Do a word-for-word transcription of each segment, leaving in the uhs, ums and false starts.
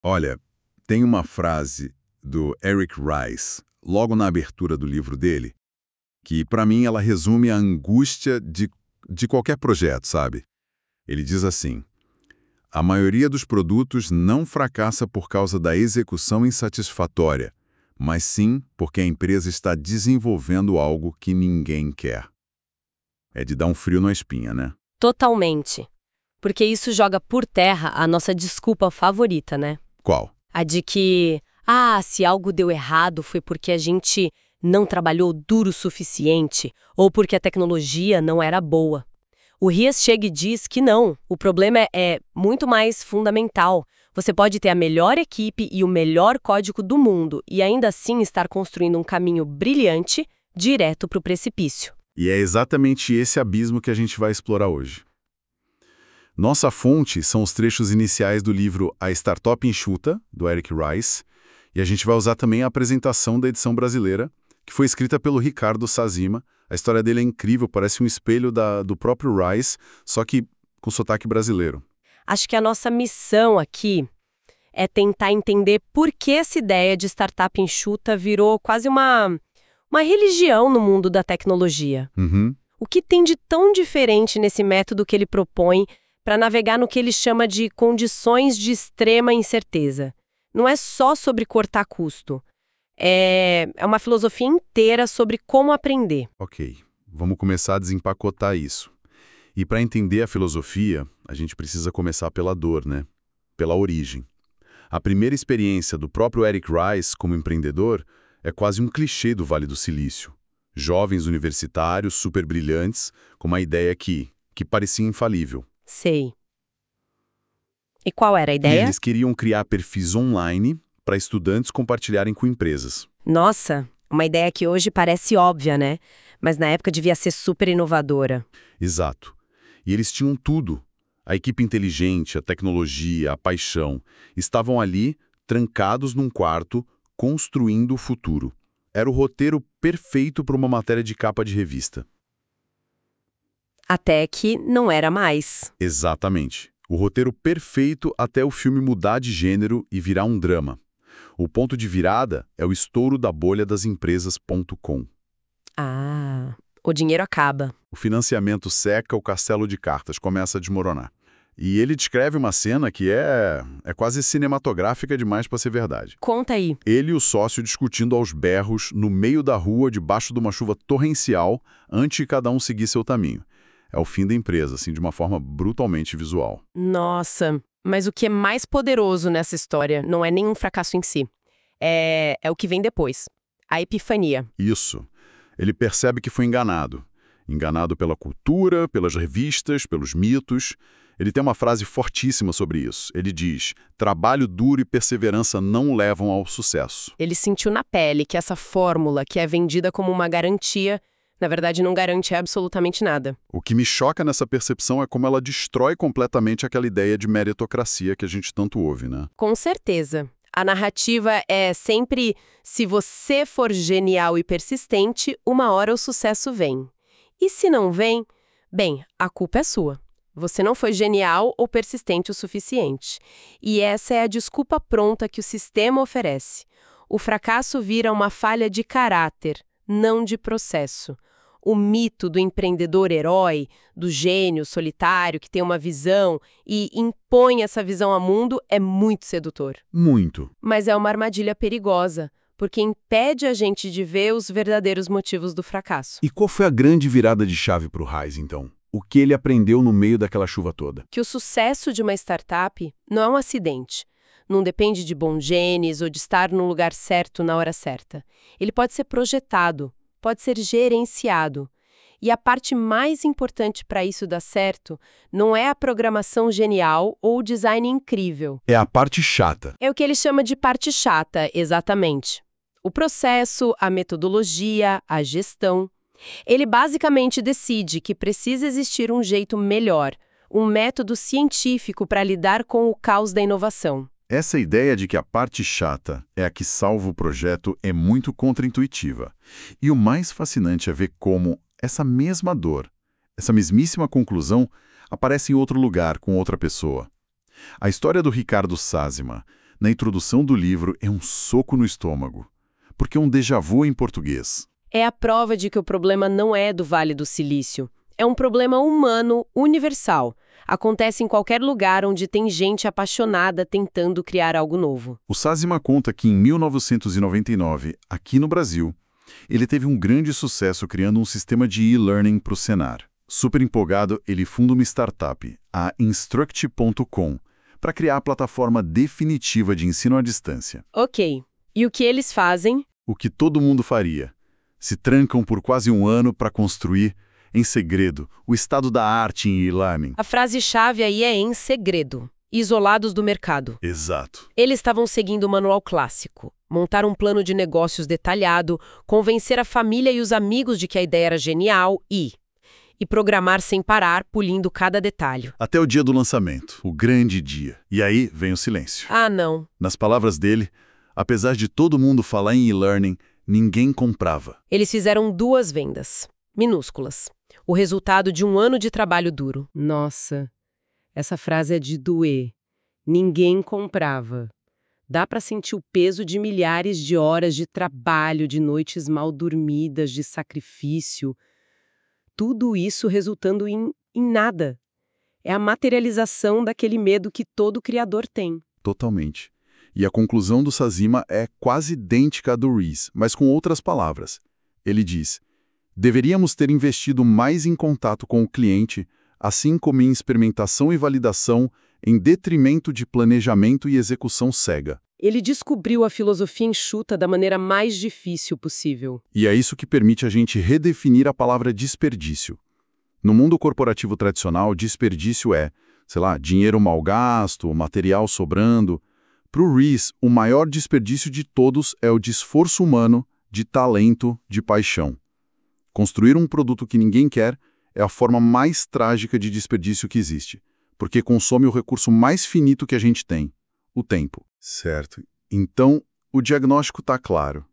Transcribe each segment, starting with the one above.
Olha, tem uma frase do Eric Rice, logo na abertura do livro dele, que para mim ela resume a angústia de, de qualquer projeto, sabe? Ele diz assim: a maioria dos produtos não fracassa por causa da execução insatisfatória, mas sim porque a empresa está desenvolvendo algo que ninguém quer. É de dar um frio na espinha, né? Totalmente. Porque isso joga por terra a nossa desculpa favorita, né? Qual? A de que, ah, se algo deu errado foi porque a gente não trabalhou duro o suficiente ou porque a tecnologia não era boa. O Ries chega e diz que não, o problema é, é muito mais fundamental. Você pode ter a melhor equipe e o melhor código do mundo e ainda assim estar construindo um caminho brilhante direto para o precipício. E é exatamente esse abismo que a gente vai explorar hoje. Nossa fonte são os trechos iniciais do livro A Startup Enxuta, do Eric Rice, e a gente vai usar também a apresentação da edição brasileira, que foi escrita pelo Ricardo Sazima. A história dele é incrível, parece um espelho da, do próprio Rice, só que com sotaque brasileiro. Acho que a nossa missão aqui é tentar entender por que essa ideia de startup enxuta virou quase uma, uma religião no mundo da tecnologia. Uhum. O que tem de tão diferente nesse método que ele propõe para navegar no que ele chama de condições de extrema incerteza? Não é só sobre cortar custo. É, é uma filosofia inteira sobre como aprender. Ok, vamos começar a desempacotar isso. E para entender a filosofia, a gente precisa começar pela dor, né? Pela origem. A primeira experiência do próprio Eric Rice como empreendedor é quase um clichê do Vale do Silício. Jovens universitários super brilhantes com uma ideia que, que parecia infalível. Sei. E qual era a E ideia? eles queriam criar perfis online para estudantes compartilharem com empresas. Nossa, uma ideia que hoje parece óbvia, né? Mas na época devia ser super inovadora. Exato. E eles tinham tudo. A equipe inteligente, a tecnologia, a paixão, estavam ali, trancados num quarto, construindo o futuro. Era o roteiro perfeito para uma matéria de capa de revista. Até que não era mais. Exatamente. O roteiro perfeito até o filme mudar de gênero e virar um drama. O ponto de virada é o estouro da bolha das empresas ponto com. Ah, o dinheiro acaba. O financiamento seca, o castelo de cartas começa a desmoronar. E ele descreve uma cena que é, é quase cinematográfica demais para ser verdade. Conta aí. Ele e o sócio discutindo aos berros no meio da rua, debaixo de uma chuva torrencial, antes de cada um seguir seu caminho. É o fim da empresa, assim, de uma forma brutalmente visual. Nossa, mas o que é mais poderoso nessa história não é nenhum fracasso em si. É, é o que vem depois. A epifania. Isso. Ele percebe que foi enganado. Enganado pela cultura, pelas revistas, pelos mitos. Ele tem uma frase fortíssima sobre isso. Ele diz: trabalho duro e perseverança não levam ao sucesso. Ele sentiu na pele que essa fórmula, que é vendida como uma garantia, na verdade não garante absolutamente nada. O que me choca nessa percepção é como ela destrói completamente aquela ideia de meritocracia que a gente tanto ouve, né? Com certeza. A narrativa é sempre: se você for genial e persistente, uma hora o sucesso vem. E se não vem, bem, a culpa é sua. Você não foi genial ou persistente o suficiente. E essa é a desculpa pronta que o sistema oferece. O fracasso vira uma falha de caráter, não de processo. O mito do empreendedor herói, do gênio solitário que tem uma visão e impõe essa visão ao mundo é muito sedutor. Muito. Mas é uma armadilha perigosa, porque impede a gente de ver os verdadeiros motivos do fracasso. E qual foi a grande virada de chave para o Rice, então? O que ele aprendeu no meio daquela chuva toda? Que o sucesso de uma startup não é um acidente. Não depende de bons genes ou de estar no lugar certo na hora certa. Ele pode ser projetado, pode ser gerenciado. E a parte mais importante para isso dar certo não é a programação genial ou o design incrível. É a parte chata. É o que ele chama de parte chata, exatamente. O processo, a metodologia, a gestão. Ele basicamente decide que precisa existir um jeito melhor, um método científico para lidar com o caos da inovação. Essa ideia de que a parte chata é a que salva o projeto é muito contraintuitiva. E o mais fascinante é ver como essa mesma dor, essa mesmíssima conclusão, aparece em outro lugar com outra pessoa. A história do Ricardo Sazima na introdução do livro é um soco no estômago, porque é um déjà vu em português. É a prova de que o problema não é do Vale do Silício. É um problema humano, universal. Acontece em qualquer lugar onde tem gente apaixonada tentando criar algo novo. O Sazima conta que em mil novecentos e noventa e nove, aqui no Brasil, ele teve um grande sucesso criando um sistema de e-learning para o Senar. Super empolgado, ele funda uma startup, a Instruct ponto com, para criar a plataforma definitiva de ensino à distância. Ok. E o que eles fazem? O que todo mundo faria. Se trancam por quase um ano para construir, em segredo, o estado da arte em e-learning. A frase-chave aí é em segredo. Isolados do mercado. Exato. Eles estavam seguindo o manual clássico. Montar um plano de negócios detalhado, convencer a família e os amigos de que a ideia era genial e... E programar sem parar, pulindo cada detalhe. Até o dia do lançamento, o grande dia. E aí vem o silêncio. Ah, não. Nas palavras dele, apesar de todo mundo falar em e-learning, ninguém comprava. Eles fizeram duas vendas, minúsculas. O resultado de um ano de trabalho duro. Nossa, essa frase é de doer. Ninguém comprava. Dá para sentir o peso de milhares de horas de trabalho, de noites mal dormidas, de sacrifício. Tudo isso resultando em, em nada. É a materialização daquele medo que todo criador tem. Totalmente. E a conclusão do Sazima é quase idêntica à do Rees, mas com outras palavras. Ele diz: deveríamos ter investido mais em contato com o cliente, assim como em experimentação e validação, em detrimento de planejamento e execução cega. Ele descobriu a filosofia enxuta da maneira mais difícil possível. E é isso que permite a gente redefinir a palavra desperdício. No mundo corporativo tradicional, desperdício é, sei lá, dinheiro mal gasto, material sobrando. Para o Rees, o maior desperdício de todos é o de esforço humano, de talento, de paixão. Construir um produto que ninguém quer é a forma mais trágica de desperdício que existe, porque consome o recurso mais finito que a gente tem, o tempo. Certo. Então, o diagnóstico está claro.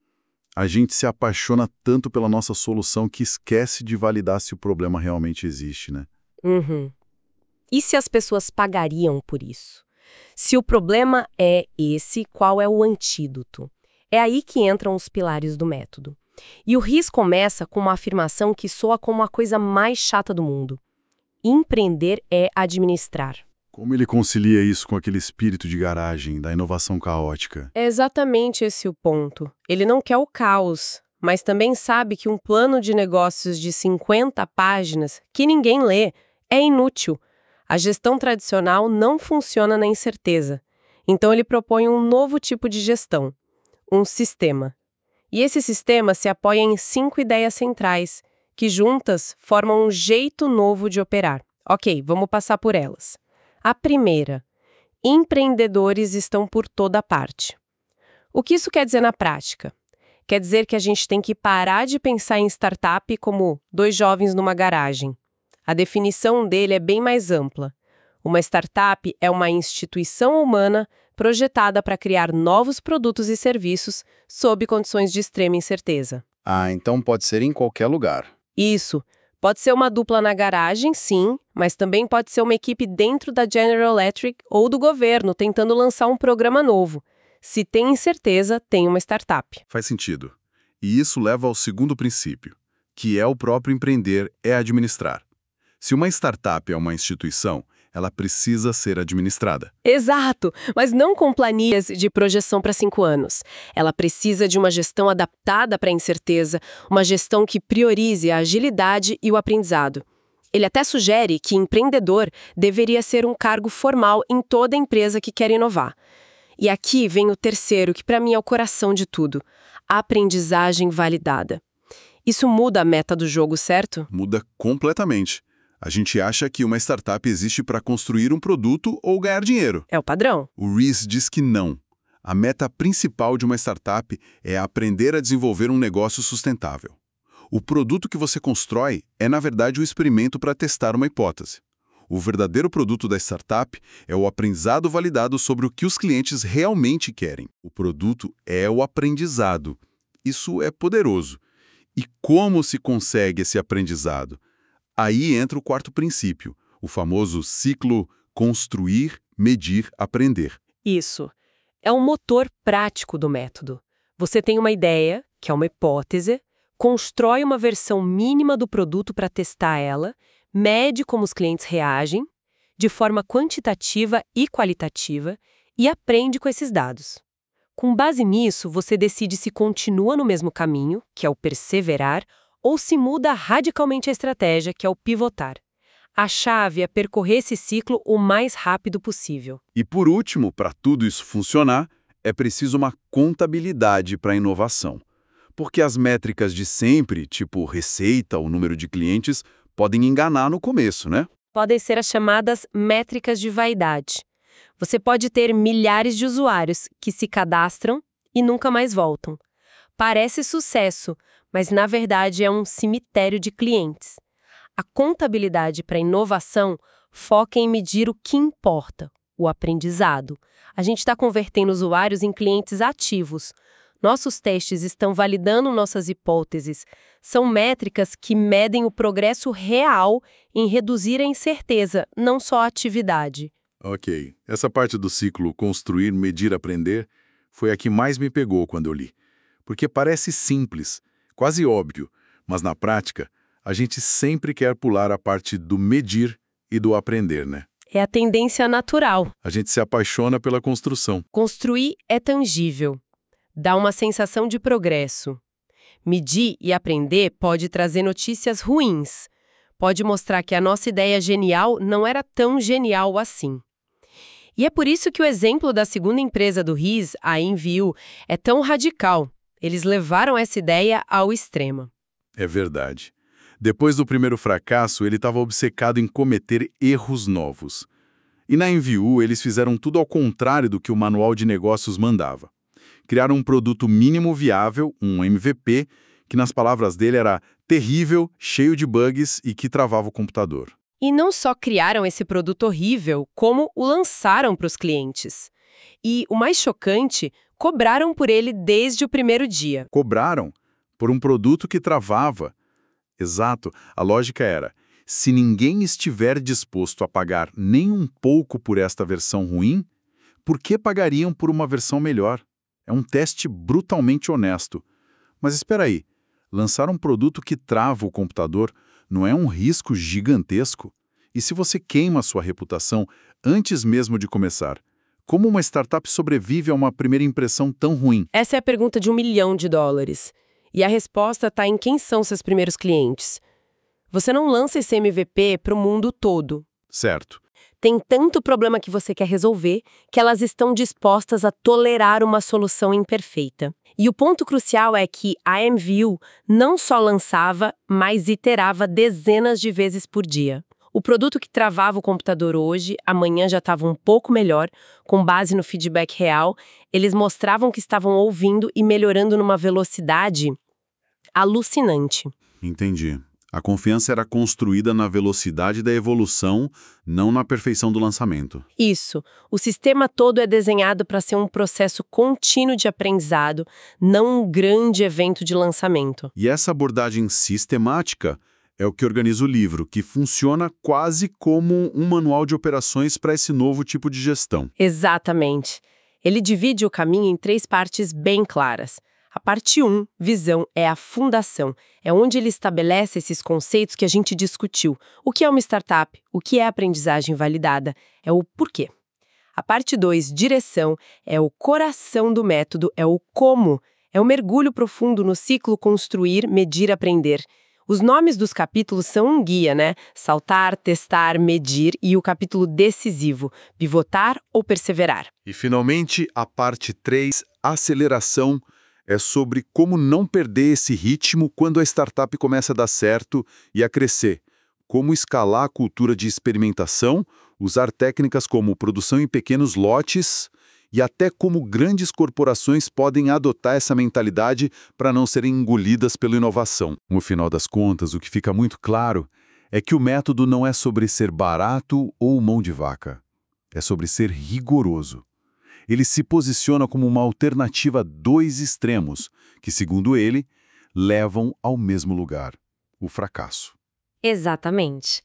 A gente se apaixona tanto pela nossa solução que esquece de validar se o problema realmente existe, né? Uhum. E se as pessoas pagariam por isso? Se o problema é esse, qual é o antídoto? É aí que entram os pilares do método. E o Rees começa com uma afirmação que soa como a coisa mais chata do mundo. Empreender é administrar. Como ele concilia isso com aquele espírito de garagem, da inovação caótica? É exatamente esse o ponto. Ele não quer o caos, mas também sabe que um plano de negócios de cinquenta páginas, que ninguém lê, é inútil. A gestão tradicional não funciona na incerteza. Então ele propõe um novo tipo de gestão, um sistema. E esse sistema se apoia em cinco ideias centrais, que juntas formam um jeito novo de operar. Ok, vamos passar por elas. A primeira, empreendedores estão por toda parte. O que isso quer dizer na prática? Quer dizer que a gente tem que parar de pensar em startup como dois jovens numa garagem. A definição dele é bem mais ampla. Uma startup é uma instituição humana projetada para criar novos produtos e serviços sob condições de extrema incerteza. Ah, então pode ser em qualquer lugar. Isso. Pode ser uma dupla na garagem, sim, mas também pode ser uma equipe dentro da General Electric ou do governo tentando lançar um programa novo. Se tem incerteza, tem uma startup. Faz sentido. E isso leva ao segundo princípio, que é o próprio empreender é administrar. Se uma startup é uma instituição, ela precisa ser administrada. Exato, mas não com planilhas de projeção para cinco anos. Ela precisa de uma gestão adaptada para a incerteza, uma gestão que priorize a agilidade e o aprendizado. Ele até sugere que empreendedor deveria ser um cargo formal em toda empresa que quer inovar. E aqui vem o terceiro, que para mim é o coração de tudo: a aprendizagem validada. Isso muda a meta do jogo, certo? Muda completamente. A gente acha que uma startup existe para construir um produto ou ganhar dinheiro. É o padrão. O Rees diz que não. A meta principal de uma startup é aprender a desenvolver um negócio sustentável. O produto que você constrói é, na verdade, o experimento para testar uma hipótese. O verdadeiro produto da startup é o aprendizado validado sobre o que os clientes realmente querem. O produto é o aprendizado. Isso é poderoso. E como se consegue esse aprendizado? Aí entra o quarto princípio, o famoso ciclo construir, medir, aprender. Isso. É um motor prático do método. Você tem uma ideia, que é uma hipótese, constrói uma versão mínima do produto para testar ela, mede como os clientes reagem, de forma quantitativa e qualitativa, e aprende com esses dados. Com base nisso, você decide se continua no mesmo caminho, que é o perseverar, ou se muda radicalmente a estratégia, que é o pivotar. A chave é percorrer esse ciclo o mais rápido possível. E por último, para tudo isso funcionar, é preciso uma contabilidade para a inovação. Porque as métricas de sempre, tipo receita ou número de clientes, podem enganar no começo, né? Podem ser as chamadas métricas de vaidade. Você pode ter milhares de usuários que se cadastram e nunca mais voltam. Parece sucesso, mas na verdade é um cemitério de clientes. A contabilidade para inovação foca em medir o que importa, o aprendizado. A gente está convertendo usuários em clientes ativos. Nossos testes estão validando nossas hipóteses. São métricas que medem o progresso real em reduzir a incerteza, não só a atividade. Ok. Essa parte do ciclo construir, medir, aprender foi a que mais me pegou quando eu li. Porque parece simples, quase óbvio, mas na prática, a gente sempre quer pular a parte do medir e do aprender, né? É a tendência natural. A gente se apaixona pela construção. Construir é tangível. Dá uma sensação de progresso. Medir e aprender pode trazer notícias ruins. Pode mostrar que a nossa ideia genial não era tão genial assim. E é por isso que o exemplo da segunda empresa do Riz, a Envio, é tão radical. Eles levaram essa ideia ao extremo. É verdade. Depois do primeiro fracasso, ele estava obcecado em cometer erros novos. E na Envio, eles fizeram tudo ao contrário do que o manual de negócios mandava. Criaram um produto mínimo viável, um M V P, que nas palavras dele era terrível, cheio de bugs e que travava o computador. E não só criaram esse produto horrível, como o lançaram para os clientes. E, o mais chocante, cobraram por ele desde o primeiro dia. Cobraram por um produto que travava. Exato, a lógica era, se ninguém estiver disposto a pagar nem um pouco por esta versão ruim, por que pagariam por uma versão melhor? É um teste brutalmente honesto. Mas espera aí, lançar um produto que trava o computador não é um risco gigantesco? E se você queima a sua reputação antes mesmo de começar? Como uma startup sobrevive a uma primeira impressão tão ruim? Essa é a pergunta de um milhão de dólares. E a resposta está em quem são seus primeiros clientes. Você não lança esse M V P para o mundo todo. Certo. Tem tanto problema que você quer resolver que elas estão dispostas a tolerar uma solução imperfeita. E o ponto crucial é que a Envio não só lançava, mas iterava dezenas de vezes por dia. O produto que travava o computador hoje, amanhã já estava um pouco melhor, com base no feedback real. Eles mostravam que estavam ouvindo e melhorando numa velocidade alucinante. Entendi. A confiança era construída na velocidade da evolução, não na perfeição do lançamento. Isso. O sistema todo é desenhado para ser um processo contínuo de aprendizado, não um grande evento de lançamento. E essa abordagem sistemática é o que organiza o livro, que funciona quase como um manual de operações para esse novo tipo de gestão. Exatamente. Ele divide o caminho em três partes bem claras. A parte um, visão, é a fundação. É onde ele estabelece esses conceitos que a gente discutiu. O que é uma startup? O que é aprendizagem validada? É o porquê. A parte dois, direção, é o coração do método, é o como. É o mergulho profundo no ciclo construir, medir, aprender. Os nomes dos capítulos são um guia, né? Saltar, testar, medir e o capítulo decisivo, pivotar ou perseverar. E, finalmente, a parte três, aceleração, é sobre como não perder esse ritmo quando a startup começa a dar certo e a crescer. Como escalar a cultura de experimentação, usar técnicas como produção em pequenos lotes e até como grandes corporações podem adotar essa mentalidade para não serem engolidas pela inovação. No final das contas, o que fica muito claro é que o método não é sobre ser barato ou mão de vaca. É sobre ser rigoroso. Ele se posiciona como uma alternativa a dois extremos, que, segundo ele, levam ao mesmo lugar, o fracasso. Exatamente.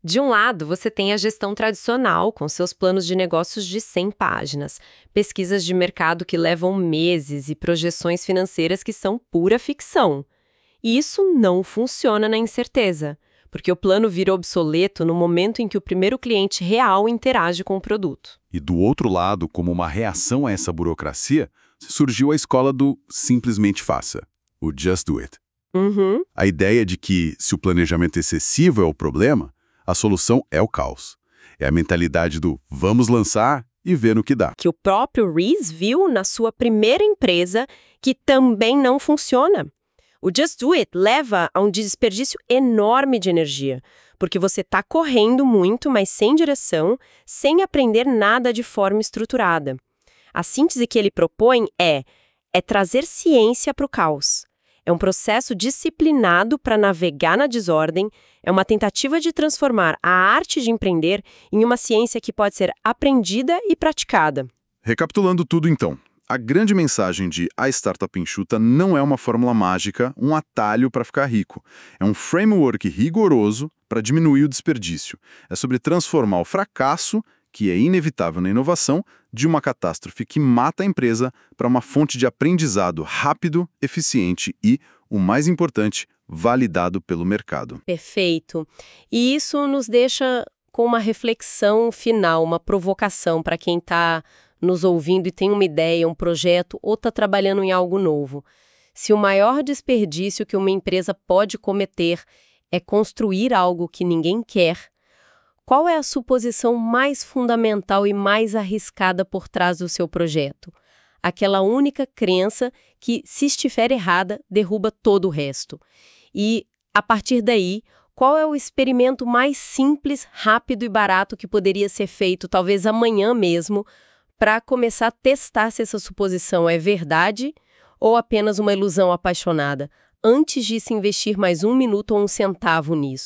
De um lado, você tem a gestão tradicional, com seus planos de negócios de cem páginas, pesquisas de mercado que levam meses e projeções financeiras que são pura ficção. E isso não funciona na incerteza, porque o plano vira obsoleto no momento em que o primeiro cliente real interage com o produto. E do outro lado, como uma reação a essa burocracia, surgiu a escola do simplesmente faça, o Just Do It. Uhum. A ideia de que, se o planejamento excessivo é o problema, a solução é o caos. É a mentalidade do vamos lançar e ver no que dá. Que o próprio Rees viu na sua primeira empresa, que também não funciona. O Just Do It leva a um desperdício enorme de energia, porque você está correndo muito, mas sem direção, sem aprender nada de forma estruturada. A síntese que ele propõe é, é trazer ciência para o caos. É um processo disciplinado para navegar na desordem, é uma tentativa de transformar a arte de empreender em uma ciência que pode ser aprendida e praticada. Recapitulando tudo então, a grande mensagem de A Startup Enxuta não é uma fórmula mágica, um atalho para ficar rico. É um framework rigoroso para diminuir o desperdício. É sobre transformar o fracasso, que é inevitável na inovação, de uma catástrofe que mata a empresa para uma fonte de aprendizado rápido, eficiente e, o mais importante, validado pelo mercado. Perfeito. E isso nos deixa com uma reflexão final, uma provocação para quem está nos ouvindo e tem uma ideia, um projeto ou está trabalhando em algo novo. Se o maior desperdício que uma empresa pode cometer é construir algo que ninguém quer, qual é a suposição mais fundamental e mais arriscada por trás do seu projeto? Aquela única crença que, se estiver errada, derruba todo o resto. E, a partir daí, qual é o experimento mais simples, rápido e barato que poderia ser feito, talvez amanhã mesmo, para começar a testar se essa suposição é verdade ou apenas uma ilusão apaixonada, antes de se investir mais um minuto ou um centavo nisso?